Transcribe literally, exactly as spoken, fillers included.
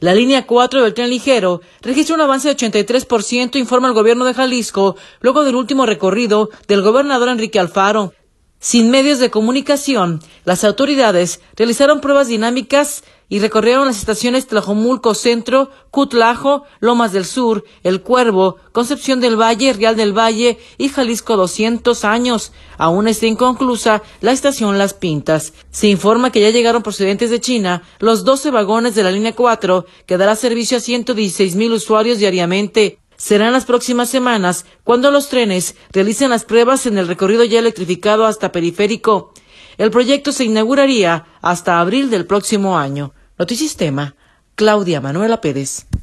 La línea cuatro del tren ligero registra un avance de ochenta y tres por ciento, informa el gobierno de Jalisco, luego del último recorrido del gobernador Enrique Alfaro. Sin medios de comunicación, las autoridades realizaron pruebas dinámicas y recorrieron las estaciones Tlajomulco Centro, Cutlajo, Lomas del Sur, El Cuervo, Concepción del Valle, Real del Valle y Jalisco doscientos años. Aún está inconclusa la estación Las Pintas. Se informa que ya llegaron procedentes de China los doce vagones de la línea cuatro, que dará servicio a ciento dieciséis mil usuarios diariamente. Serán las próximas semanas cuando los trenes realicen las pruebas en el recorrido ya electrificado hasta Periférico. El proyecto se inauguraría hasta abril del próximo año. Notisistema, Claudia Manuela Pérez.